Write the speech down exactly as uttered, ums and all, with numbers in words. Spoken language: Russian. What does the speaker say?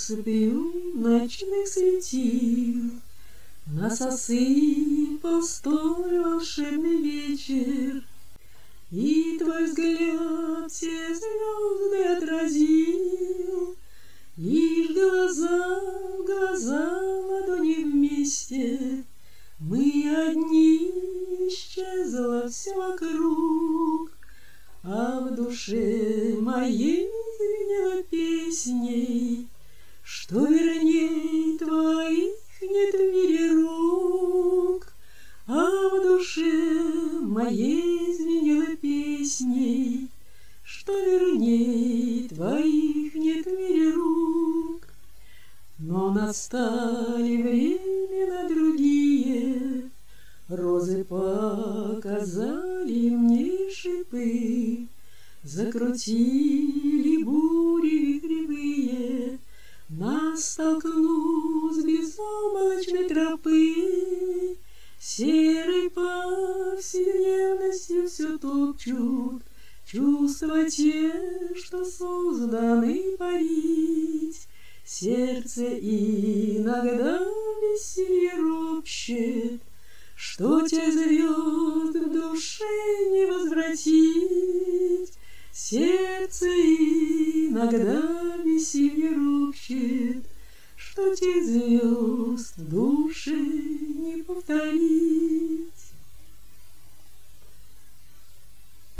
россыпью ночных светил нас осыпал столь волшебный вечер, и твой взгляд все звезды отразил. Лишь глаза в глаза, ладони вместе, мы одни, исчезло все вокруг, а в душе моей звенела песней, что верней твоих нет в мире рук. А в душе моей звенела песней, что верней твоих нет в мире рук. Но настали времена другие, розы показали мне шипы, закрутили бури вихревые, нас столкнул с безоблачной тропы. Серой повседневностью все топчут чувства те, что созданы парить. Сердце иногда веселье ропщет, что те звезд в душе не возвратить. Сердце иногда веселье ропщет, что те звезд в душе не повторить.